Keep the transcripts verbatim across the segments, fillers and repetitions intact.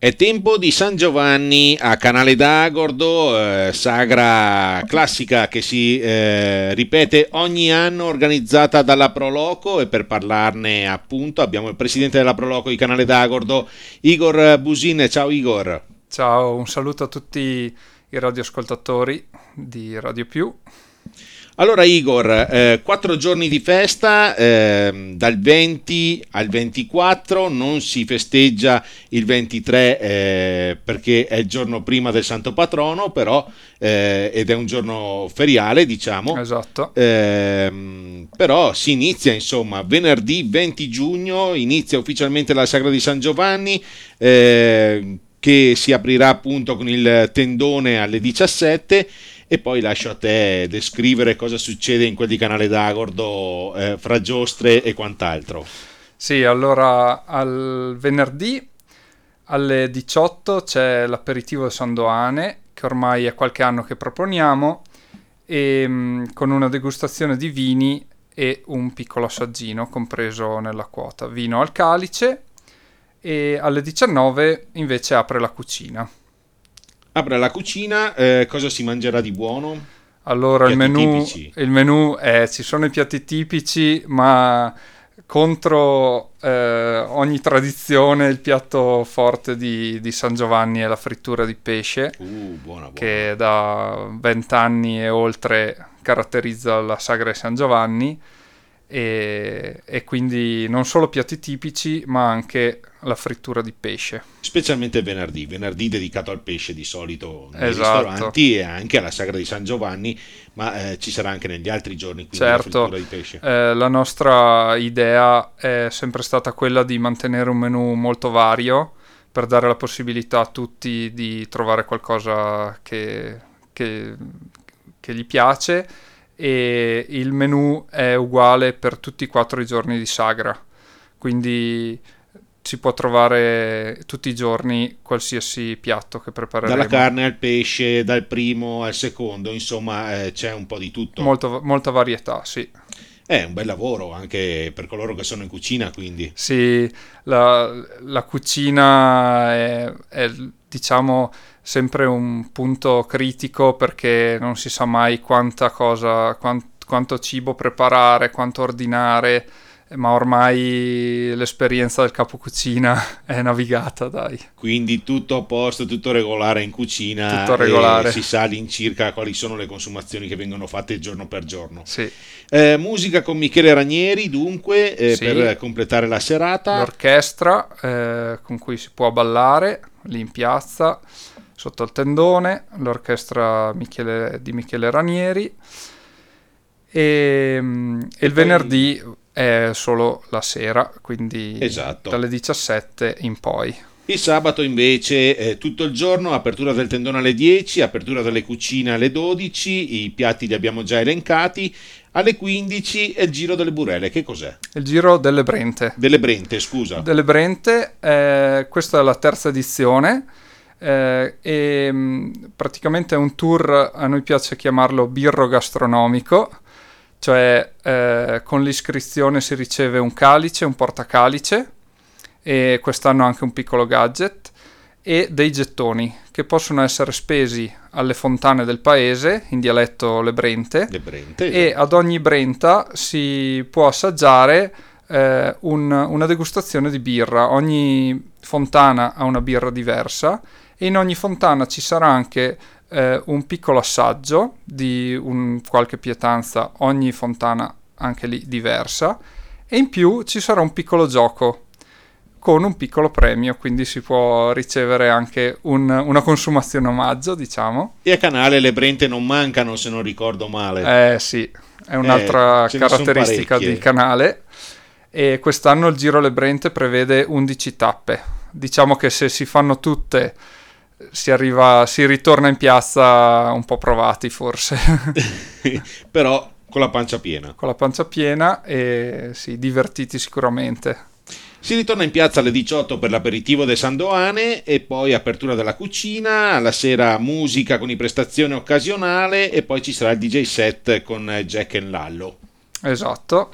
È tempo di San Giovanni a Canale d'Agordo, eh, sagra classica che si eh, ripete ogni anno, organizzata dalla Proloco, e per parlarne appunto abbiamo il presidente della Proloco di Canale d'Agordo, Igor Busin. Ciao Igor. Ciao, un saluto a tutti i radioascoltatori di Radio Più. Allora Igor, eh, quattro giorni di festa, eh, dal venti al ventiquattro, non si festeggia il ventitré eh, perché è il giorno prima del Santo Patrono, però eh, ed è un giorno feriale, diciamo. Esatto. Eh, però si inizia, insomma, venerdì venti giugno, inizia ufficialmente la Sagra di San Giovanni, eh, che si aprirà appunto con il tendone alle diciassette. E poi lascio a te descrivere cosa succede in quel di Canale d'Agordo, eh, fra giostre e quant'altro. Sì, allora al venerdì alle diciotto c'è l'aperitivo Sandoane, che ormai è qualche anno che proponiamo, e, mh, con una degustazione di vini e un piccolo assaggino compreso nella quota. Vino al calice, e alle diciannove invece apre la cucina. Apre la cucina, eh, cosa si mangerà di buono? Allora il Piatti menù, tipici. il menù è, ci sono i piatti tipici, ma contro eh, ogni tradizione il piatto forte di, di San Giovanni è la frittura di pesce, Uh, buona, buona. che da vent'anni e oltre caratterizza la sagra di San Giovanni, e, e quindi non solo piatti tipici ma anche la frittura di pesce. Specialmente venerdì, venerdì dedicato al pesce di solito nei Esatto. ristoranti e anche alla Sagra di San Giovanni, ma eh, ci sarà anche negli altri giorni, quindi Certo, la frittura di pesce. eh, la nostra idea è sempre stata quella di mantenere un menù molto vario per dare la possibilità a tutti di trovare qualcosa che, che, che gli piace, e il menù è uguale per tutti e quattro i giorni di sagra, quindi si può trovare tutti i giorni qualsiasi piatto che prepareremo. Dalla carne al pesce, dal primo al secondo, insomma, eh, c'è un po' di tutto. Molto, molta varietà, sì. È un bel lavoro anche per coloro che sono in cucina, quindi. Sì, la, la cucina è, è, diciamo, sempre un punto critico, perché non si sa mai quanta cosa, quant, quanto cibo preparare, quanto ordinare, ma ormai l'esperienza del capo cucina è navigata, dai. Quindi tutto a posto, tutto regolare in cucina, Tutto regolare. E si sa all'incirca quali sono le consumazioni che vengono fatte giorno per giorno. Sì. Eh, musica con Michele Ranieri, dunque, eh, Sì. per completare la serata. L'orchestra eh, con cui si può ballare lì in piazza sotto il tendone, l'orchestra Michele, di Michele Ranieri, e, e il venerdì è solo la sera, quindi Esatto. dalle diciassette in poi. Il sabato invece eh, tutto il giorno, apertura del tendone alle dieci, apertura delle cucine alle dodici, i piatti li abbiamo già elencati, alle quindici è il giro delle burele. Che cos'è? Il giro delle Brente. Delle Brente, scusa. Delle Brente, eh, questa è la terza edizione, eh, e mh, praticamente è un tour, a noi piace chiamarlo birro gastronomico, cioè eh, con l'iscrizione si riceve un calice, un portacalice, e quest'anno anche un piccolo gadget e dei gettoni che possono essere spesi alle fontane del paese, in dialetto le Brente, Le Brente, e ad ogni Brenta si può assaggiare eh, un, una degustazione di birra. Ogni fontana ha una birra diversa e in ogni fontana ci sarà anche eh, un piccolo assaggio di un, qualche pietanza, ogni fontana anche lì diversa, e in più ci sarà un piccolo gioco con un piccolo premio, quindi si può ricevere anche un, una consumazione omaggio, diciamo. E a Canale le Brente non mancano, se non ricordo male. Eh sì, è un'altra Eh, ce ne son caratteristica parecchie. di Canale, e quest'anno il Giro Le Brente prevede undici tappe. Diciamo che se si fanno tutte si arriva, si ritorna in piazza un po' provati forse. Però con la pancia piena. Con la pancia piena e sì, divertiti sicuramente. Si ritorna in piazza alle diciotto per l'aperitivo de Sandoane e poi apertura della cucina, alla sera musica con i prestazioni occasionale e poi ci sarà il D J set con Jack e Lallo. Esatto.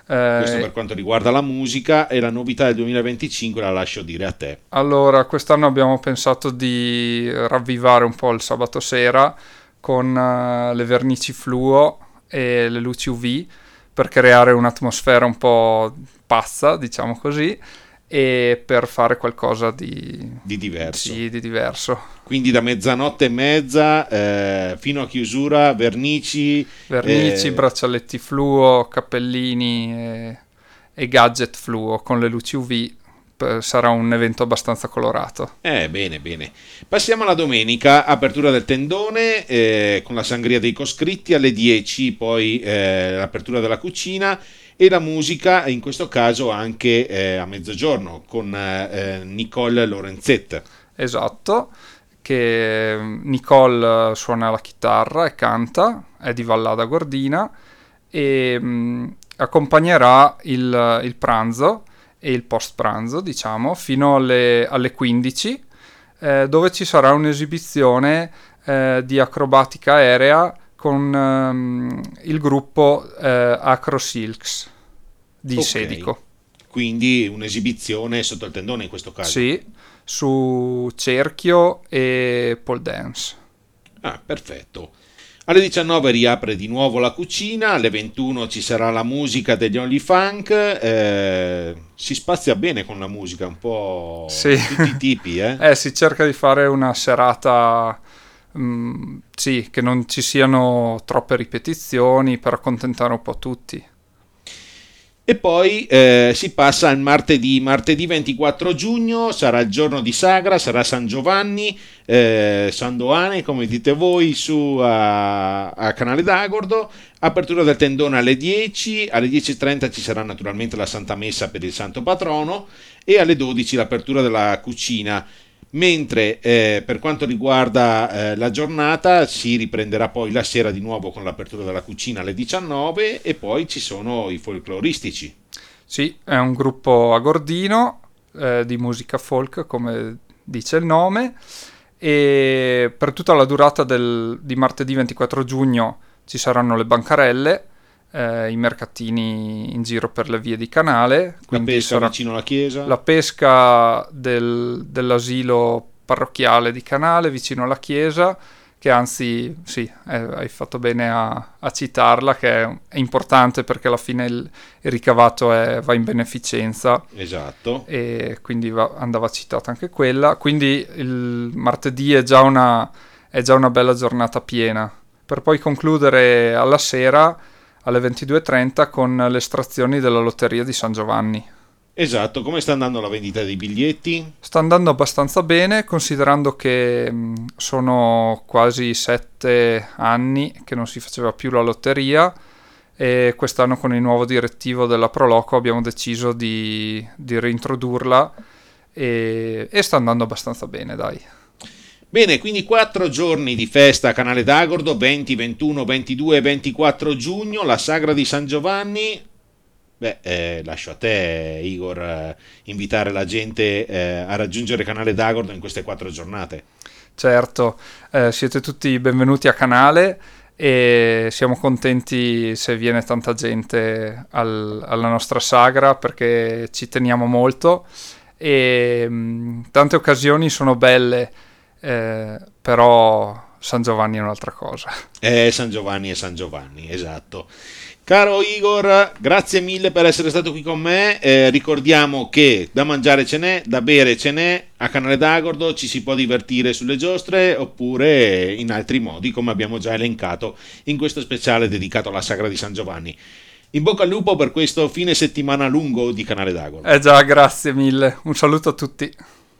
Eh, Questo per quanto riguarda la musica, e la novità del duemilaventicinque la lascio dire a te. Allora, quest'anno abbiamo pensato di ravvivare un po' il sabato sera con uh, le vernici fluo e le luci U V per creare un'atmosfera un po' pazza, diciamo così, e per fare qualcosa di, di diverso. Sì, di diverso. Quindi da mezzanotte e mezza eh, fino a chiusura, vernici, vernici, eh... braccialetti fluo, cappellini e, e gadget fluo con le luci U V. Sarà un evento abbastanza colorato. Eh, bene, bene. Passiamo alla domenica, apertura del tendone eh, con la sangria dei coscritti alle dieci, poi eh, l'apertura della cucina e la musica, in questo caso anche eh, a mezzogiorno, con eh, Nicole Lorenzet. Esatto, che Nicole suona la chitarra e canta, è di Vallada Gordina, e mh, accompagnerà il, il pranzo e il post pranzo, diciamo, fino alle, alle quindici, eh, dove ci sarà un'esibizione eh, di acrobatica aerea con ehm, il gruppo eh, Acro Silks di Okay. Sedico. Quindi un'esibizione sotto il tendone in questo caso. Sì, su cerchio e pole dance. Ah, perfetto. Alle diciannove riapre di nuovo la cucina, alle ventuno ci sarà la musica degli Only Funk, eh, si spazia bene con la musica, un po' Sì. tutti i tipi, eh? Eh, si cerca di fare una serata, mh, sì, che non ci siano troppe ripetizioni per accontentare un po' tutti. E poi eh, si passa al martedì, martedì ventiquattro giugno, sarà il giorno di Sagra, sarà San Giovanni, eh, San Doane, come dite voi, su a, a Canale d'Agordo, apertura del tendone alle dieci, alle dieci e trenta ci sarà naturalmente la Santa Messa per il Santo Patrono e alle dodici l'apertura della cucina. Mentre eh, per quanto riguarda eh, la giornata si riprenderà poi la sera di nuovo con l'apertura della cucina alle diciannove e poi ci sono i folcloristici. Sì, è un gruppo agordino eh, di musica folk, come dice il nome, e per tutta la durata del, di martedì ventiquattro giugno ci saranno le bancarelle, eh, i mercatini in giro per le vie di Canale. La pesca sarà vicino alla chiesa. La pesca del, dell'asilo parrocchiale di Canale vicino alla chiesa, che anzi, sì, eh, hai fatto bene a, a citarla, che è, è importante perché alla fine il, il ricavato è, va in beneficenza. Esatto. E quindi va, andava citata anche quella. Quindi il martedì è già una, è già una bella giornata piena, per poi concludere alla sera alle ventidue e trenta con le estrazioni della lotteria di San Giovanni. Esatto, come sta andando la vendita dei biglietti? Sta andando abbastanza bene, considerando che mh, sono quasi sette anni che non si faceva più la lotteria, e quest'anno con il nuovo direttivo della Proloco abbiamo deciso di, di reintrodurla, e, e sta andando abbastanza bene, dai. Bene, quindi quattro giorni di festa a Canale d'Agordo, venti, ventuno, ventidue e ventiquattro giugno, la Sagra di San Giovanni. Beh, eh, lascio a te, Igor, eh, invitare la gente eh, a raggiungere Canale d'Agordo in queste quattro giornate. Certo, eh, siete tutti benvenuti a Canale e siamo contenti se viene tanta gente al, alla nostra sagra, perché ci teniamo molto e mh, tante occasioni sono belle. Eh, però San Giovanni è un'altra cosa. Eh, San Giovanni è San Giovanni, esatto. Caro Igor, grazie mille per essere stato qui con me. Eh, ricordiamo che da mangiare ce n'è, da bere ce n'è, a Canale d'Agordo ci si può divertire sulle giostre oppure in altri modi, come abbiamo già elencato in questo speciale dedicato alla Sagra di San Giovanni. In bocca al lupo per questo fine settimana lungo di Canale d'Agordo. Eh già, grazie mille. Un saluto a tutti.